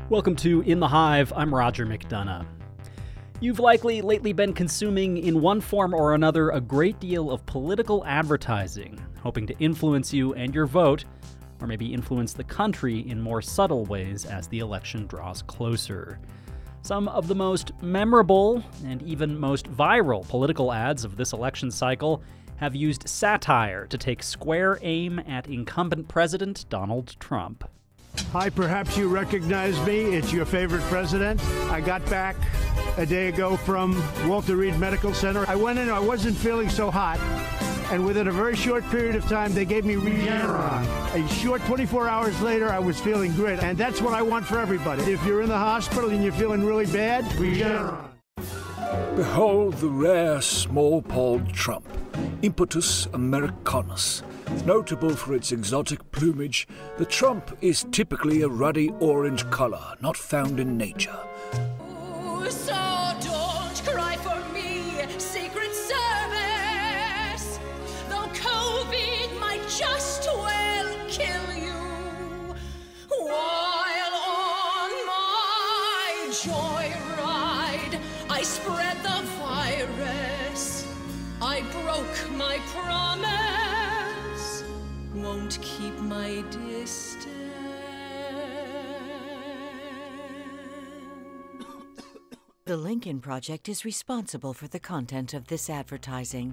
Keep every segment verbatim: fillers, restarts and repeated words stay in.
Welcome to In the Hive. I'm Roger McDonough. You've likely lately been consuming, in one form or another, a great deal of political advertising, hoping to influence you and your vote, or maybe influence the country in more subtle ways as the election draws closer. Some of the most memorable and even most viral political ads of this election cycle have used satire to take square aim at incumbent President Donald Trump. Hi, perhaps you recognize me. It's your favorite president. I got back a day ago from Walter Reed Medical Center. I went in, I wasn't feeling so hot, and within a very short period of time, they gave me Regeneron. A short twenty-four hours later, I was feeling great, and that's what I want for everybody. If you're in the hospital and you're feeling really bad, Regeneron. Behold the rare small-pawed Trump, Impetus americanus. Notable for its exotic plumage, the Trump is typically a ruddy orange color not found in nature. Ooh, so don't cry for me, Secret Service. Though COVID might just well kill you, while on my joyride I spread the virus. I broke my promise. Won't keep my distance. The Lincoln Project is responsible for the content of this advertising.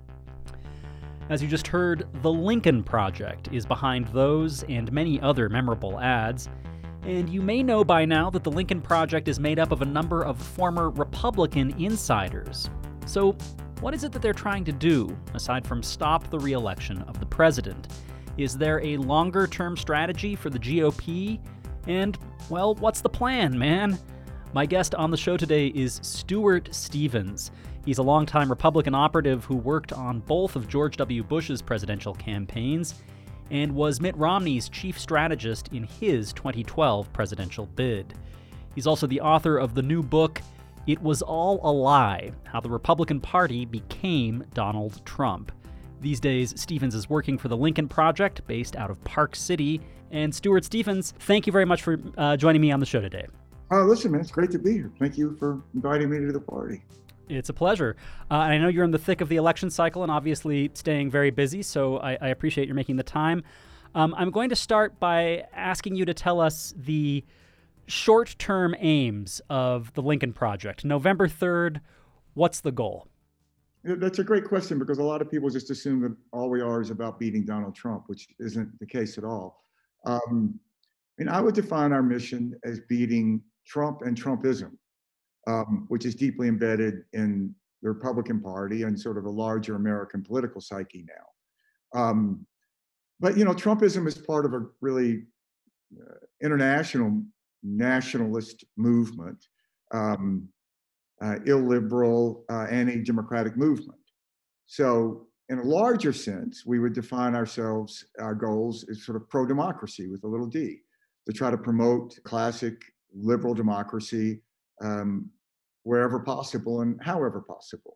As you just heard, The Lincoln Project is behind those and many other memorable ads. And you may know by now that The Lincoln Project is made up of a number of former Republican insiders. So, what is it that they're trying to do, aside from stop the re-election of the president? Is there a longer-term strategy for the G O P? And, well, what's the plan, man? My guest on the show today is Stuart Stevens. He's a longtime Republican operative who worked on both of George W. Bush's presidential campaigns and was Mitt Romney's chief strategist in his twenty twelve presidential bid. He's also the author of the new book, It Was All a Lie: How the Republican Party Became Donald Trump. These days, Stevens is working for the Lincoln Project, based out of Park City. And Stuart Stevens, thank you very much for uh, joining me on the show today. Oh, listen, man, it's great to be here. Thank you for inviting me to the party. It's a pleasure. Uh, I know you're in the thick of the election cycle and obviously staying very busy, so I, I appreciate your making the time. Um, I'm going to start by asking you to tell us the short-term aims of the Lincoln Project. November third, what's the goal? That's a great question, because a lot of people just assume that all we are is about beating Donald Trump, which isn't the case at all. Um, and I would define our mission as beating Trump and Trumpism, um, which is deeply embedded in the Republican Party and sort of a larger American political psyche now. Um, but, you know, Trumpism is part of a really uh, international nationalist movement. Um, Uh, illiberal, uh, anti-democratic movement. So in a larger sense, we would define ourselves, our goals as sort of pro-democracy with a little d, to try to promote classic liberal democracy um, wherever possible and however possible.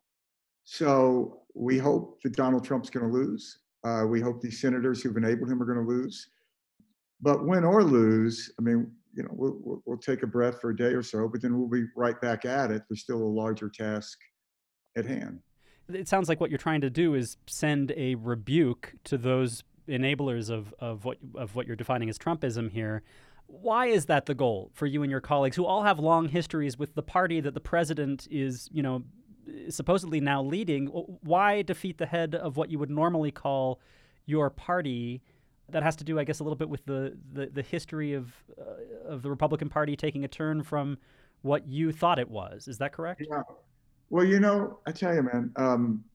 So we hope that Donald Trump's going to lose. Uh, we hope these senators who've enabled him are going to lose. But win or lose, I mean, you know, we'll, we'll, we'll take a breath for a day or so, but then we'll be right back at it. There's still a larger task at hand. It sounds like what you're trying to do is send a rebuke to those enablers of, of what of what you're defining as Trumpism here. Why is that the goal for you and your colleagues, who all have long histories with the party that the president is, you know, supposedly now leading? Why defeat the head of what you would normally call your party? That has to do, I guess, a little bit with the, the, the history of uh, of the Republican Party taking a turn from what you thought it was. Is that correct? Yeah. Well, you know, I tell you, man, um,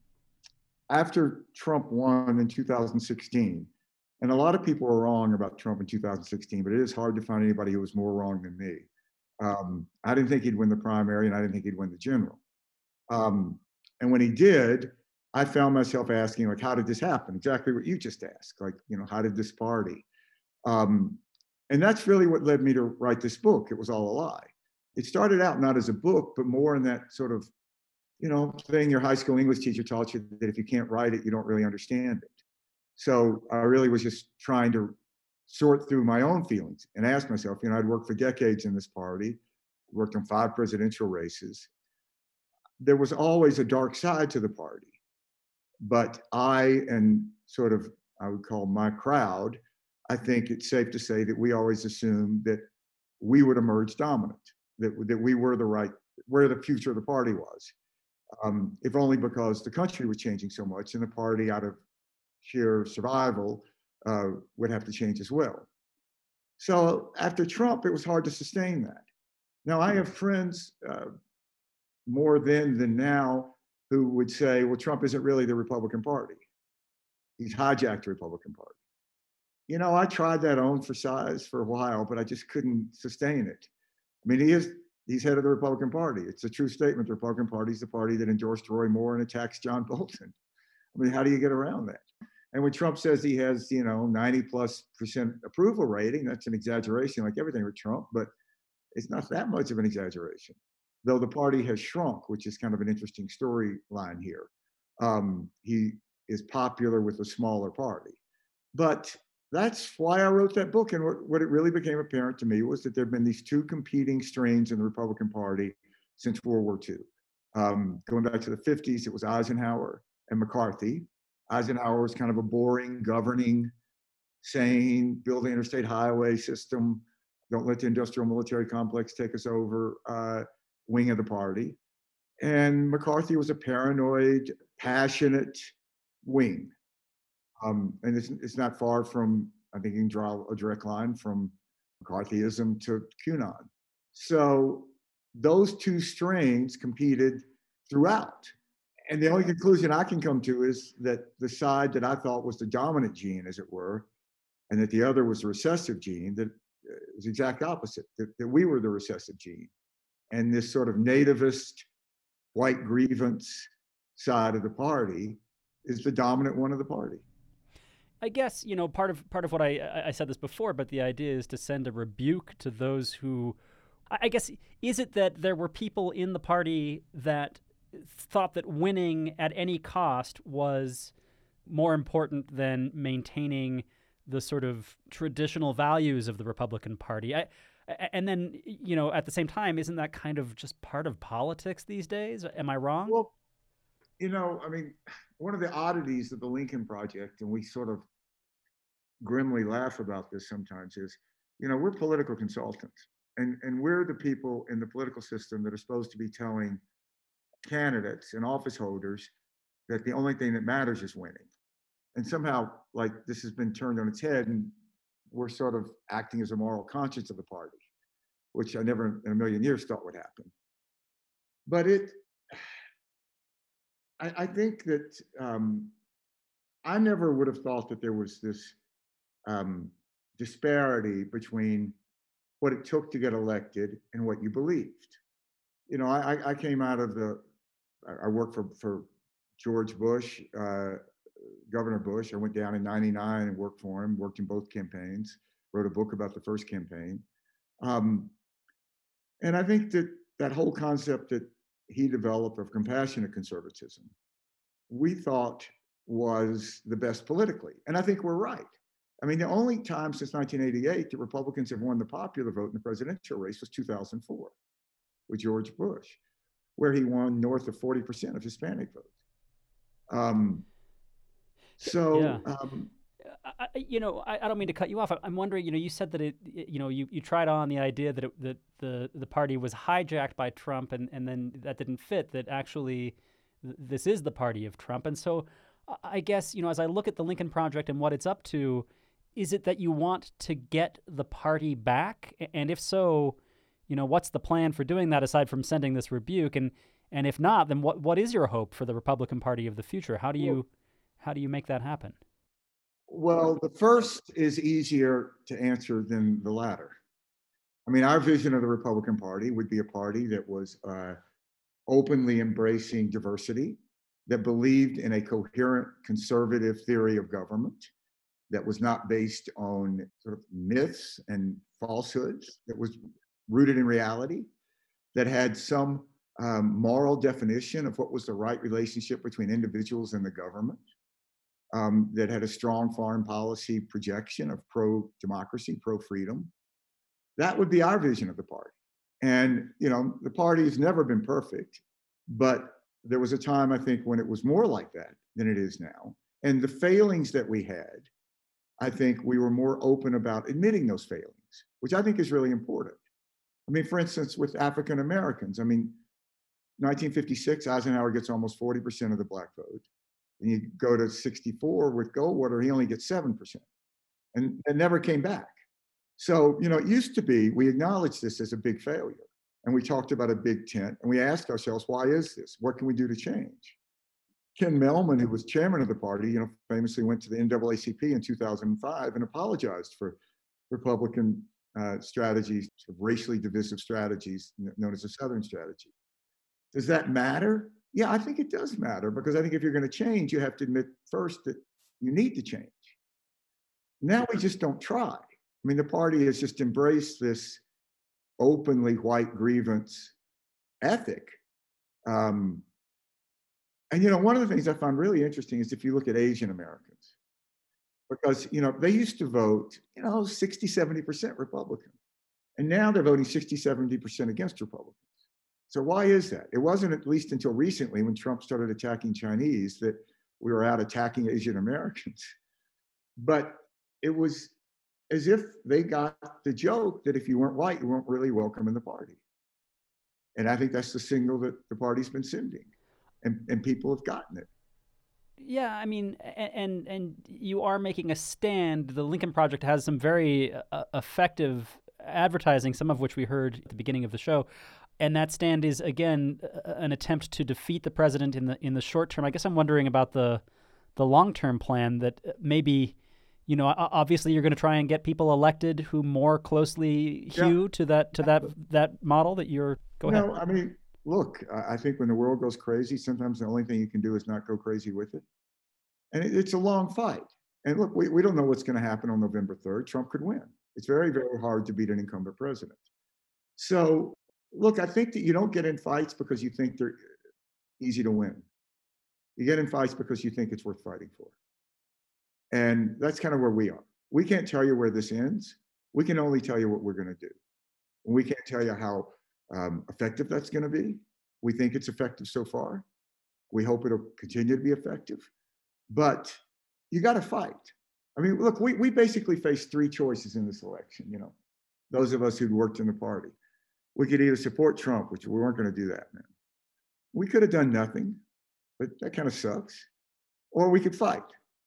after Trump won in two thousand sixteen, and a lot of people are wrong about Trump in two thousand sixteen, but it is hard to find anybody who was more wrong than me. Um, I didn't think he'd win the primary, and I didn't think he'd win the general. Um, and when he did, I found myself asking, like, how did this happen? Exactly what you just asked. Like, you know, how did this party? Um, and that's really what led me to write this book. It Was All a Lie. It started out not as a book, but more in that sort of, you know, thing your high school English teacher taught you, that if you can't write it, you don't really understand it. So I really was just trying to sort through my own feelings and ask myself, you know, I'd worked for decades in this party, worked on five presidential races. There was always a dark side to the party. But I and sort of, I would call my crowd, I think it's safe to say that we always assumed that we would emerge dominant, that, that we were the right, where the future of the party was. Um, if only because the country was changing so much and the party, out of sheer survival, uh, would have to change as well. So after Trump, it was hard to sustain that. Now, I have friends uh, more then than now who would say, well, Trump isn't really the Republican Party. He's hijacked the Republican Party. You know, I tried that on for size for a while, but I just couldn't sustain it. I mean, he is, he's head of the Republican Party. It's a true statement. The Republican Party is the party that endorsed Roy Moore and attacks John Bolton. I mean, how do you get around that? And when Trump says he has, you know, ninety plus percent approval rating, that's an exaggeration, like everything with Trump, but it's not that much of an exaggeration. Though the party has shrunk, which is kind of an interesting storyline here. Um, he is popular with a smaller party. But that's why I wrote that book. And what, what it really became apparent to me was that there have been these two competing strains in the Republican Party since World War Two. Um, going back to the fifties, it was Eisenhower and McCarthy. Eisenhower was kind of a boring, governing, saying, build the interstate highway system, don't let the industrial military complex take us over. Uh, wing of the party. And McCarthy was a paranoid, passionate wing. Um, and it's, it's not far from, I think you can draw a direct line from McCarthyism to QAnon. So those two strains competed throughout. And the only conclusion I can come to is that the side that I thought was the dominant gene, as it were, and that the other was the recessive gene, that was the exact opposite, that, that we were the recessive gene. And this sort of nativist, white grievance side of the party is the dominant one of the party. I guess, you know, part of part of what I I said this before, but the idea is to send a rebuke to those who, I guess, is it that there were people in the party that thought that winning at any cost was more important than maintaining the sort of traditional values of the Republican Party? I, And then, you know, at the same time, isn't that kind of just part of politics these days? Am I wrong? Well, you know, I mean, one of the oddities of the Lincoln Project, and we sort of grimly laugh about this sometimes, is, you know, we're political consultants. And, and we're the people in the political system that are supposed to be telling candidates and office holders that the only thing that matters is winning. And somehow, like, this has been turned on its head, and we're sort of acting as a moral conscience of the party, which I never in a million years thought would happen. But it, I, I think that um, I never would have thought that there was this um, disparity between what it took to get elected and what you believed. You know, I, I came out of the, I worked for, for George Bush, uh, Governor Bush. I went down in ninety-nine and worked for him, worked in both campaigns, wrote a book about the first campaign. Um, and I think that that whole concept that he developed of compassionate conservatism, we thought was the best politically. And I think we're right. I mean, the only time since nineteen eighty-eight that Republicans have won the popular vote in the presidential race was two thousand four with George Bush, where he won north of forty percent of Hispanic votes. Um, So, yeah. um, I, you know, I, I don't mean to cut you off. I'm wondering, you know, you said that it, you know, you, you tried on the idea that it, that the the party was hijacked by Trump, and, and then that didn't fit, that actually th- this is the party of Trump. And so I guess, you know, as I look at the Lincoln Project and what it's up to, is it that you want to get the party back? And if so, you know, what's the plan for doing that aside from sending this rebuke? And and if not, then what what is your hope for the Republican Party of the future? How do you... Well, How do you make that happen? Well, the first is easier to answer than the latter. I mean, our vision of the Republican Party would be a party that was uh, openly embracing diversity, that believed in a coherent conservative theory of government, that was not based on sort of myths and falsehoods, that was rooted in reality, that had some um, moral definition of what was the right relationship between individuals and the government. um, that had a strong foreign policy projection of pro-democracy, pro-freedom. That would be our vision of the party. And, you know, the party has never been perfect, but there was a time, I think, when it was more like that than it is now. And the failings that we had, I think we were more open about admitting those failings, which I think is really important. I mean, for instance, with African Americans, I mean, nineteen fifty-six, Eisenhower gets almost forty percent of the black vote. And you go to sixty-four with Goldwater, he only gets seven percent. And it never came back. So, you know, it used to be, we acknowledged this as a big failure. And we talked about a big tent, and we asked ourselves, why is this? What can we do to change? Ken Mehlman, who was chairman of the party, you know, famously went to the N double A C P in two thousand five and apologized for Republican uh, strategies, sort of racially divisive strategies known as the Southern strategy. Does that matter? Yeah, I think it does matter, because I think if you're going to change, you have to admit first that you need to change. Now we just don't try. I mean, the party has just embraced this openly white grievance ethic. Um, and, you know, one of the things I find really interesting is if you look at Asian Americans, because, you know, they used to vote, you know, sixty, seventy percent Republican. And now they're voting sixty, seventy percent against Republicans. So why is that? It wasn't at least until recently when Trump started attacking Chinese that we were out attacking Asian Americans. But it was as if they got the joke that if you weren't white, you weren't really welcome in the party. And I think that's the signal that the party's been sending, and, and people have gotten it. Yeah, I mean, and and you are making a stand. The Lincoln Project has some very uh, effective advertising, some of which we heard at the beginning of the show. And that stand is, again, an attempt to defeat the president in the in the short term. I guess I'm wondering about the the long-term plan that maybe, you know, obviously you're going to try and get people elected who more closely hew yeah. to that to that that model that you're. Go ahead. No, I mean, look, I think when the world goes crazy, sometimes the only thing you can do is not go crazy with it. And it, it's a long fight. And look, we, we don't know what's going to happen on November third. Trump could win. It's very, very hard to beat an incumbent president. So, look, I think that you don't get in fights because you think they're easy to win. You get in fights because you think it's worth fighting for. And that's kind of where we are. We can't tell you where this ends. We can only tell you what we're going to do. And we can't tell you how um, effective that's going to be. We think it's effective so far. We hope it'll continue to be effective. But you got to fight. I mean, look, we, we basically faced three choices in this election, you know, those of us who'd worked in the party. We could either support Trump, which we weren't going to do that, man. We could have done nothing, but that kind of sucks. Or we could fight.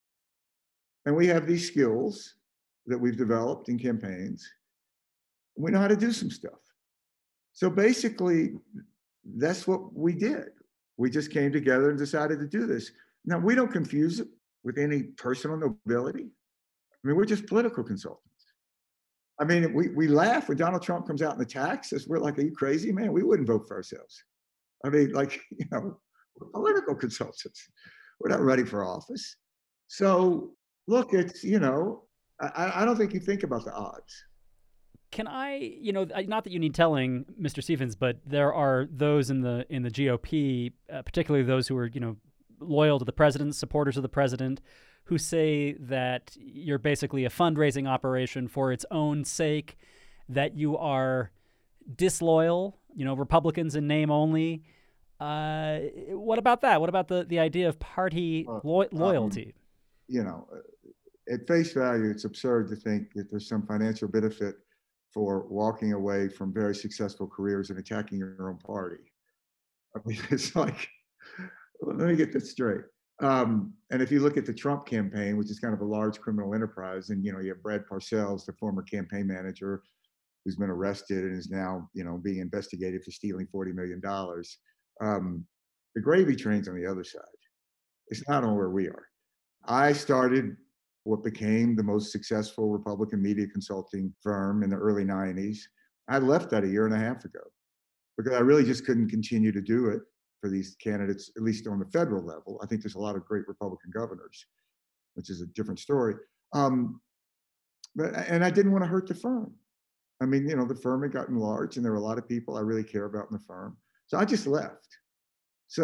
And we have these skills that we've developed in campaigns. We know how to do some stuff. So basically, that's what we did. We just came together and decided to do this. Now, we don't confuse it with any personal nobility. I mean, we're just political consultants. I mean, we, we laugh when Donald Trump comes out and attacks us. We're like, are you crazy, man? We wouldn't vote for ourselves. I mean, like, you know, we're political consultants. We're not running for office. So, look, it's, you know, I, I don't think you think about the odds. Can I, you know, not that you need telling, Mister Stephens, but there are those in the in the G O P, uh, particularly those who are, you know, loyal to the president, supporters of the president, who say that you're basically a fundraising operation for its own sake, that you are disloyal, you know, Republicans in name only. Uh, what about that? What about the, the idea of party lo- loyalty? Um, you know, at face value, it's absurd to think that there's some financial benefit for walking away from very successful careers and attacking your own party. I mean, it's like, let me get this straight. Um, and if you look at the Trump campaign, which is kind of a large criminal enterprise, and, you know, you have Brad Parcells, the former campaign manager, who's been arrested and is now, you know, being investigated for stealing forty million dollars. Um, the gravy train's on the other side. It's not on where we are. I started what became the most successful Republican media consulting firm in the early nineties. I left that a year and a half ago because I really just couldn't continue to do it for these candidates, at least on the federal level. I think there's a lot of great Republican governors, which is a different story. Um, but, and I didn't want to hurt the firm. I mean, you know, the firm had gotten large and there were a lot of people I really care about in the firm. So I just left. So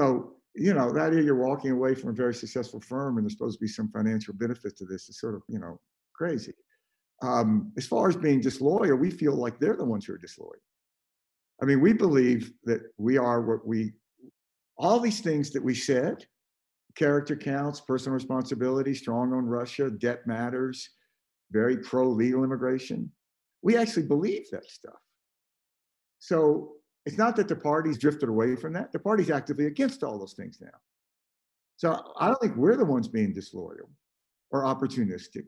you know, that idea you're walking away from a very successful firm and there's supposed to be some financial benefit to this is sort of, you know, crazy. Um, as far as being disloyal, we feel like they're the ones who are disloyal. I mean, we believe that we are what we, all these things that we said, character counts, personal responsibility, strong on Russia, debt matters, very pro-legal immigration. We actually believe that stuff. So it's not that the party's drifted away from that. The party's actively against all those things now. So I don't think we're the ones being disloyal or opportunistic.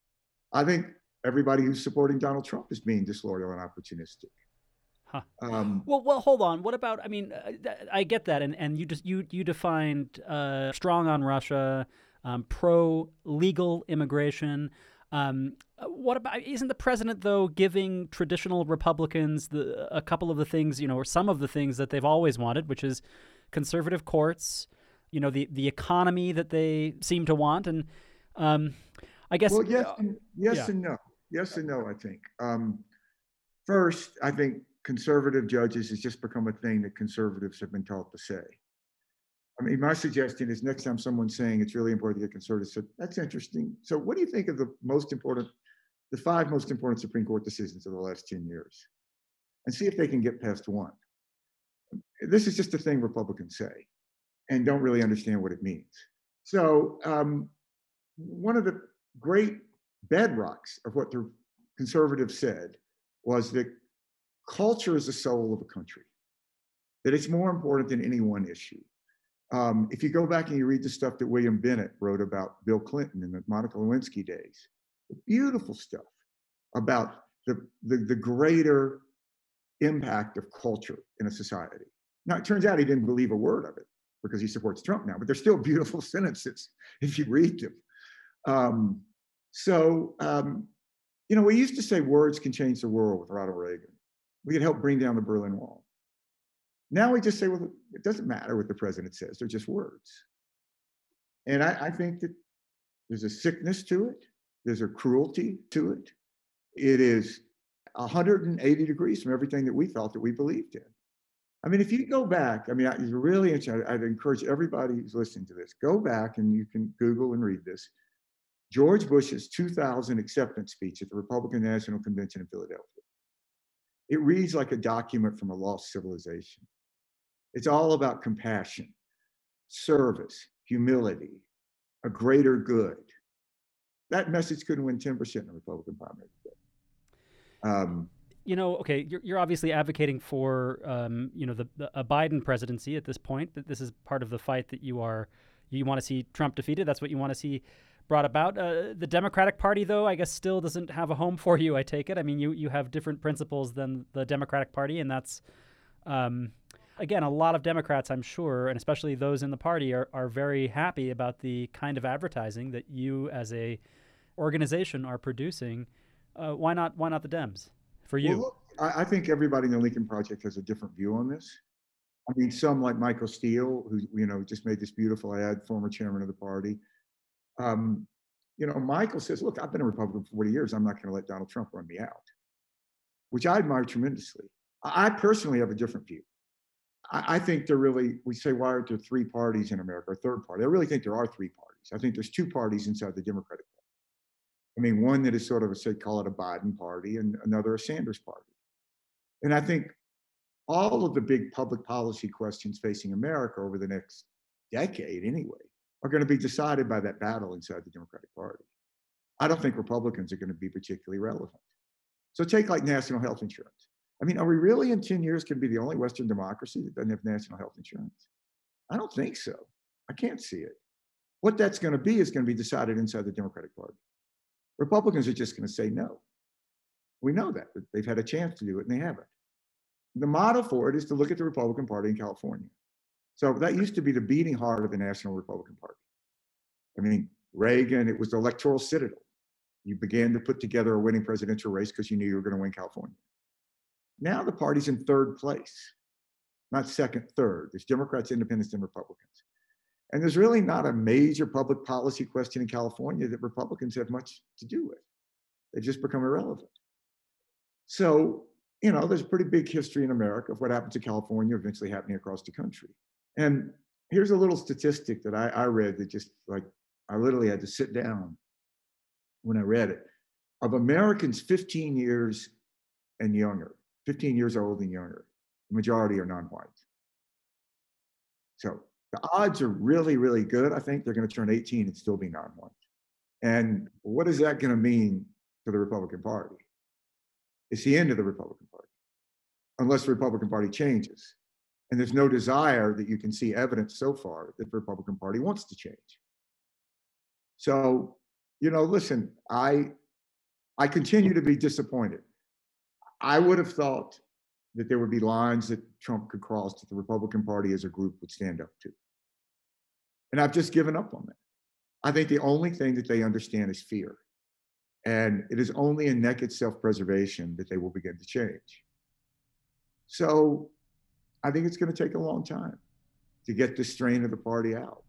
I think everybody who's supporting Donald Trump is being disloyal and opportunistic. Huh. Um, well, well, hold on. What about? I mean, uh, I get that, and and you just you you defined uh, strong on Russia, um, pro legal immigration. Um, what about? Isn't the president though giving traditional Republicans the a couple of the things, you know, or some of the things that they've always wanted, which is conservative courts, you know, the the economy that they seem to want, and um, I guess. Well, yes, and, yes yeah. and no. Yes and no. I think. Um, first, I think conservative judges has just become a thing that conservatives have been taught to say. I mean, my suggestion is next time someone's saying it's really important to get conservatives, so that's interesting. So what do you think of the most important, the five most important Supreme Court decisions of the last ten years? And see if they can get past one. This is just a thing Republicans say and don't really understand what it means. So um, one of the great bedrocks of what the conservatives said was that culture is the soul of a country, that it's more important than any one issue. Um, if you go back and you read the stuff that William Bennett wrote about Bill Clinton in the Monica Lewinsky days, beautiful stuff about the, the, the greater impact of culture in a society. Now, it turns out he didn't believe a word of it because he supports Trump now, but they're still beautiful sentences if you read them. Um, so, um, you know, we used to say words can change the world with Ronald Reagan. We could help bring down the Berlin Wall. Now we just say, well, it doesn't matter what the president says, they're just words. And I, I think that there's a sickness to it, there's a cruelty to it. It is one hundred eighty degrees from everything that we thought that we believed in. I mean, if you go back, I mean, I, it's really interesting. I'd encourage everybody who's listening to this, go back and you can Google and read this. George Bush's two thousand acceptance speech at the Republican National Convention in Philadelphia. It reads like a document from a lost civilization. It's all about compassion, service, humility, a greater good. That message couldn't win ten percent in the Republican primary. Um, you know, okay, you're, you're obviously advocating for, um, you know, the, the a Biden presidency at this point. That this is part of the fight that you are, you want to see Trump defeated. That's what you want to see brought about. Uh, the Democratic Party, though, I guess still doesn't have a home for you, I take it. I mean, you, you have different principles than the Democratic Party, and that's, um, again, a lot of Democrats, I'm sure, and especially those in the party, are, are very happy about the kind of advertising that you as a organization are producing. Uh, why not? Why not the Dems for you? Well, look, I, I think everybody in the Lincoln Project has a different view on this. I mean, some like Michael Steele, who you know just made this beautiful ad, former chairman of the party. Um, you know, Michael says, "Look, I've been a Republican for forty years. I'm not going to let Donald Trump run me out," which I admire tremendously. I, I personally have a different view. I, I think there really, we say, why aren't there three parties in America, or third party? I really think there are three parties. I think there's two parties inside the Democratic Party. I mean, one that is sort of a, say, call it a Biden party, and another a Sanders party. And I think all of the big public policy questions facing America over the next decade anyway are going to be decided by that battle inside the Democratic Party. I don't think Republicans are going to be particularly relevant. So take like national health insurance. I mean, are we really in ten years going to be the only Western democracy that doesn't have national health insurance? I don't think so. I can't see it. What that's going to be is going to be decided inside the Democratic Party. Republicans are just going to say no. We know that, that they've had a chance to do it and they haven't. The model for it is to look at the Republican Party in California. So that used to be the beating heart of the National Republican Party. I mean, Reagan, it was the electoral citadel. You began to put together a winning presidential race because you knew you were going to win California. Now the party's in third place, not second, third. There's Democrats, Independents, and Republicans. And there's really not a major public policy question in California that Republicans have much to do with. They've just become irrelevant. So, you know, there's a pretty big history in America of what happened to California eventually happening across the country. And here's a little statistic that I, I read that just like, I literally had to sit down when I read it. Of Americans fifteen years and younger, fifteen years old and younger, the majority are non-white. So the odds are really, really good. I think they're going to turn eighteen and still be non-white. And what is that going to mean for the Republican Party? It's the end of the Republican Party, unless the Republican Party changes. And there's no desire that you can see evidence so far that the Republican Party wants to change. So, you know, listen, I, I continue to be disappointed. I would have thought that there would be lines that Trump could cross that the Republican Party as a group would stand up to. And I've just given up on that. I think the only thing that they understand is fear. And it is only in naked self-preservation that they will begin to change. So I think it's going to take a long time to get the strain of the party out.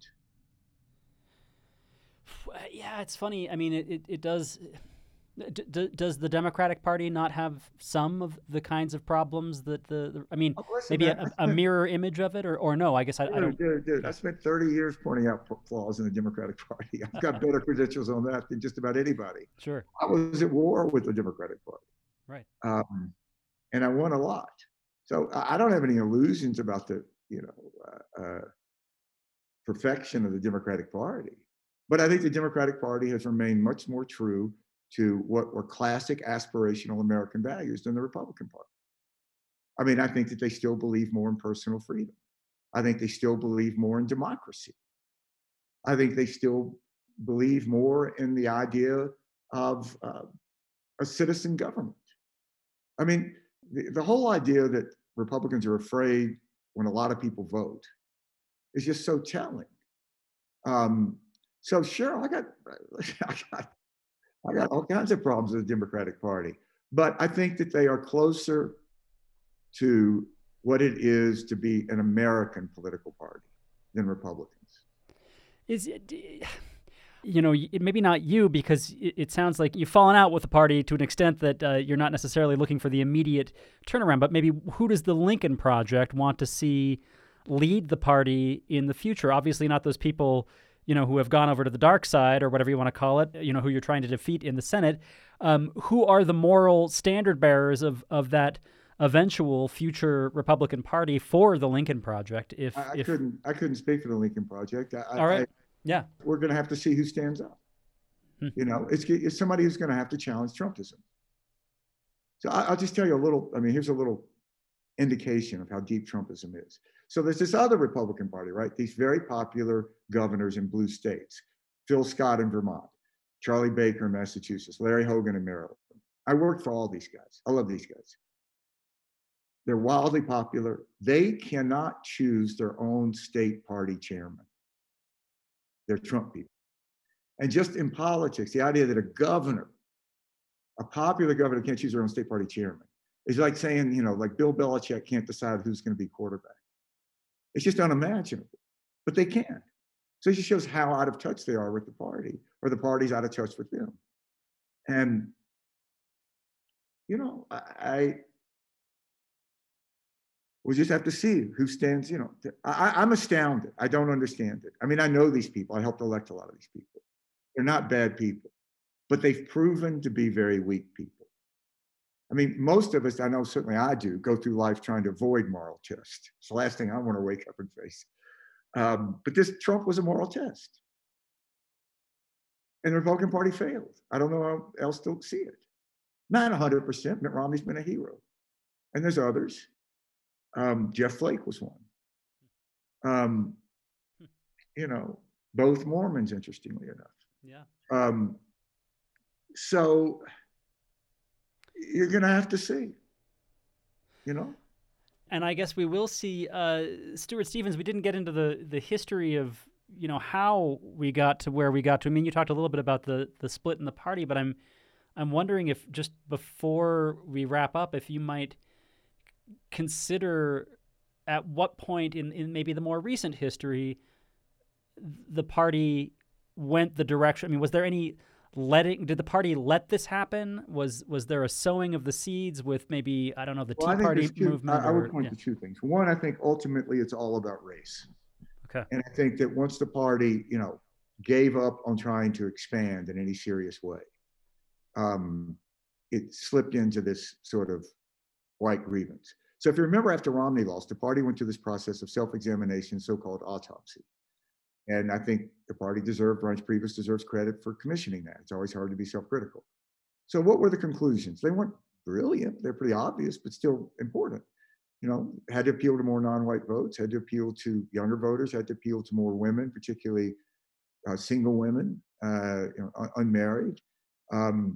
Yeah, it's funny. I mean, it, it, it does... D- d- does the Democratic Party not have some of the kinds of problems that the, the I mean, oh, listen, maybe man, a, a spent, mirror image of it, or, or no? I guess I, dude, I don't. Dude, dude, I spent thirty years pointing out flaws in the Democratic Party. I've got better credentials on that than just about anybody. Sure. I was at war with the Democratic Party. Right. Um, and I won a lot. So I, I don't have any illusions about the, you know, uh, uh, perfection of the Democratic Party. But I think the Democratic Party has remained much more true to what were classic aspirational American values than the Republican Party. I mean, I think that they still believe more in personal freedom. I think they still believe more in democracy. I think they still believe more in the idea of uh, a citizen government. I mean, the, the whole idea that Republicans are afraid when a lot of people vote is just so telling. Um, so sure, I got, I got, I got all kinds of problems with the Democratic Party, but I think that they are closer to what it is to be an American political party than Republicans. Is it, you know, maybe not you, because it, it sounds like you've fallen out with the party to an extent that uh, you're not necessarily looking for the immediate turnaround, but maybe who does the Lincoln Project want to see lead the party in the future? Obviously not those people, you know, who have gone over to the dark side or whatever you want to call it, you know, who you're trying to defeat in the Senate. Um, who are the moral standard bearers of, of that eventual future Republican Party for the Lincoln Project? If I, I if, couldn't, I couldn't speak for the Lincoln Project. I, all right, I, yeah, we're going to have to see who stands up. Hmm. You know, it's, it's somebody who's going to have to challenge Trumpism. So I, I'll just tell you a little. I mean, here's a little indication of how deep Trumpism is. So there's this other Republican Party, right? These very popular governors in blue states, Phil Scott in Vermont, Charlie Baker in Massachusetts, Larry Hogan in Maryland. I worked for all these guys. I love these guys. They're wildly popular. They cannot choose their own state party chairman. They're Trump people. And just in politics, the idea that a governor, a popular governor can't choose their own state party chairman is like saying, you know, like Bill Belichick can't decide who's going to be quarterback. It's just unimaginable, but they can. So it just shows how out of touch they are with the party, or the party's out of touch with them. And, you know, I, I we just have to see who stands, you know, I, I'm astounded. I don't understand it. I mean, I know these people. I helped elect a lot of these people. They're not bad people, but they've proven to be very weak people. I mean, most of us, I know certainly I do, go through life trying to avoid moral tests. It's the last thing I want to wake up and face. Um, but this Trump was a moral test. And the Republican Party failed. I don't know how else to see it. Not one hundred percent. Mitt Romney's been a hero. And there's others. Um, Jeff Flake was one. Um, you know, both Mormons, interestingly enough. Yeah. Um, so you're going to have to see, you know? And I guess we will see, uh, Stuart Stevens, we didn't get into the, the history of, you know, how we got to where we got to. I mean, you talked a little bit about the, the split in the party, but I'm, I'm wondering if just before we wrap up, if you might consider at what point in, in maybe the more recent history, the party went the direction. I mean, was there any letting, did the party let this happen? Was was there a sowing of the seeds with maybe, I don't know, the well, Tea Party two, movement? I, I would or, point yeah. to two things. One, I think ultimately it's all about race. Okay. And I think that once the party, you know, gave up on trying to expand in any serious way, um, it slipped into this sort of white grievance. So if you remember, after Romney lost, the party went through this process of self-examination, so-called autopsy. And I think the party deserved, Reince Priebus deserves credit for commissioning that. It's always hard to be self-critical. So what were the conclusions? They weren't brilliant. They're pretty obvious, but still important. You know, had to appeal to more non-white votes, had to appeal to younger voters, had to appeal to more women, particularly uh, single women, uh, you know, un- unmarried. Um,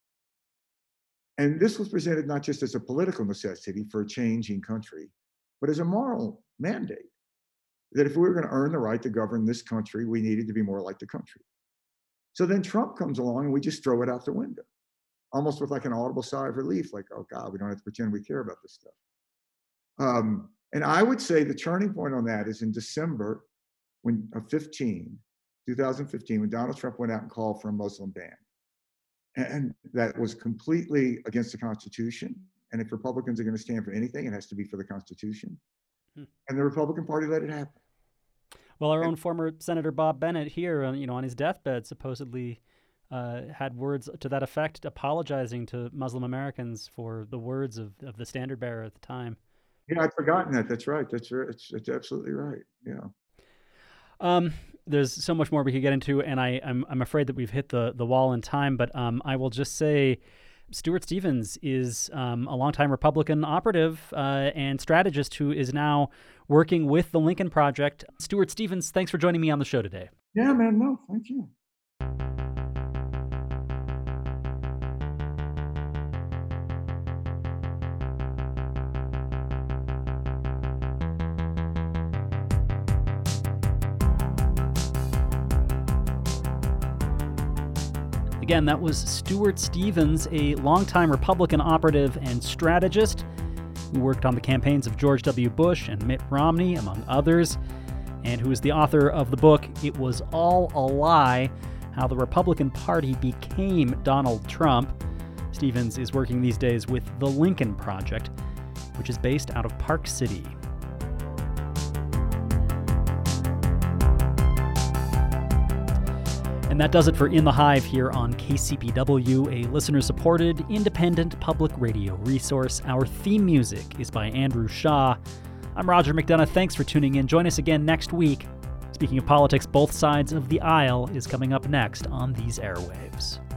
and this was presented not just as a political necessity for a changing country, but as a moral mandate, that if we were going to earn the right to govern this country, we needed to be more like the country. So then Trump comes along and we just throw it out the window, almost with like an audible sigh of relief, like, oh God, we don't have to pretend we care about this stuff. Um, and I would say the turning point on that is in December when, of fifteen, two thousand fifteen, when Donald Trump went out and called for a Muslim ban. And that was completely against the Constitution. And if Republicans are going to stand for anything, it has to be for the Constitution. Hmm. And the Republican Party let it happen. Well, our own former Senator Bob Bennett here, uh, you know, on his deathbed, supposedly uh, had words to that effect, apologizing to Muslim Americans for the words of, of the standard bearer at the time. Yeah, I'd forgotten that. That's right. That's right. It's, it's absolutely right. Yeah. Um, there's so much more we could get into, and I, I'm I'm afraid that we've hit the, the wall in time. But um, I will just say, Stuart Stevens is um, a longtime Republican operative uh, and strategist who is now working with the Lincoln Project. Stuart Stevens, thanks for joining me on the show today. Yeah, man. No, thank you. Again, that was Stuart Stevens, a longtime Republican operative and strategist who worked on the campaigns of George W. Bush and Mitt Romney, among others, and who is the author of the book, It Was All a Lie, How the Republican Party Became Donald Trump. Stevens is working these days with the Lincoln Project, which is based out of Park City. And that does it for In the Hive here on K C P W, a listener-supported, independent public radio resource. Our theme music is by Andrew Shaw. I'm Roger McDonough. Thanks for tuning in. Join us again next week. Speaking of politics, Both Sides of the Aisle is coming up next on these airwaves.